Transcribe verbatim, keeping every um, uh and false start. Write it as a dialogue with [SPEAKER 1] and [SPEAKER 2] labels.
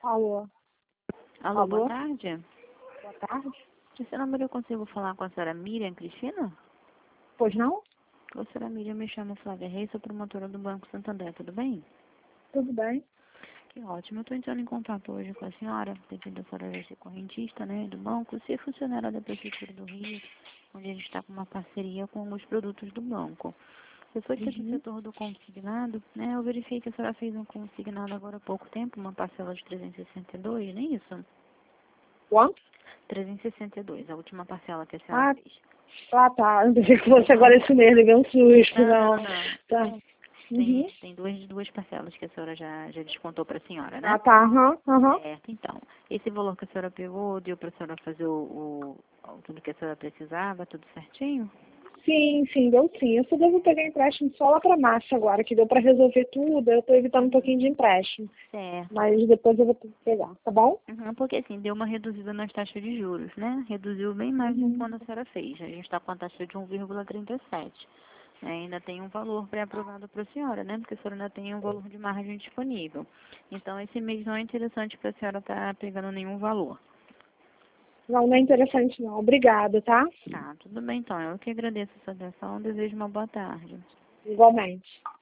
[SPEAKER 1] Alô?
[SPEAKER 2] Alô,
[SPEAKER 1] Alô?
[SPEAKER 2] boa tarde.
[SPEAKER 1] Boa tarde.
[SPEAKER 2] Esse número eu consigo falar com a senhora Miriam Cristina?
[SPEAKER 1] Pois não?
[SPEAKER 2] Oi, senhora Miriam, me chamo Flávia Reis, sou promotora do Banco Santander, tudo bem?
[SPEAKER 1] Tudo bem?
[SPEAKER 2] Que ótimo, eu estou entrando em contato hoje com a senhora, devido a senhora já ser correntista, né, do banco, ser funcionária da Prefeitura do Rio, onde a gente está com uma parceria com os produtos do banco. Eu sou aqui do
[SPEAKER 1] Uhum.
[SPEAKER 2] setor do consignado, né, eu verifiquei que a senhora fez um consignado agora há pouco tempo, uma parcela de trezentos e sessenta e dois, não é isso?
[SPEAKER 1] Quanto?
[SPEAKER 2] trezentos e sessenta e dois, a última parcela que a senhora
[SPEAKER 1] Ah,
[SPEAKER 2] fez.
[SPEAKER 1] ah tá. Eu pensei que fosse agora esse mês, levei um susto,
[SPEAKER 2] Não,
[SPEAKER 1] não.
[SPEAKER 2] não, não.
[SPEAKER 1] Tá.
[SPEAKER 2] Tem,
[SPEAKER 1] Uhum.
[SPEAKER 2] tem duas, duas parcelas que a senhora já, já descontou para a senhora,
[SPEAKER 1] Ah,
[SPEAKER 2] né?
[SPEAKER 1] tá. Aham, aham.
[SPEAKER 2] Certo, então. Esse valor que a senhora pegou, deu para a senhora fazer o, o, o- tudo que a senhora precisava, tudo certinho?
[SPEAKER 1] Sim, sim, deu sim. Eu só devo pegar empréstimo só lá pra março agora, que deu pra resolver tudo. Eu tô evitando um pouquinho de empréstimo.
[SPEAKER 2] Certo.
[SPEAKER 1] Mas depois eu vou ter que pegar, tá bom?
[SPEAKER 2] Uhum, porque assim, deu uma reduzida nas taxas de juros, né? Reduziu bem mais do que
[SPEAKER 1] Uhum.
[SPEAKER 2] quando a senhora fez. A gente está com a taxa de um vírgula trinta e sete. Né? Ainda tem um valor pré-aprovado para a senhora, né? Porque a senhora ainda tem um valor de margem disponível. Então, esse mês não é interessante para a senhora estar pegando nenhum valor.
[SPEAKER 1] Não, não é interessante não. Obrigada, tá?
[SPEAKER 2] Tá, tudo bem então. Eu que agradeço a sua atenção. Desejo uma boa tarde.
[SPEAKER 1] Igualmente.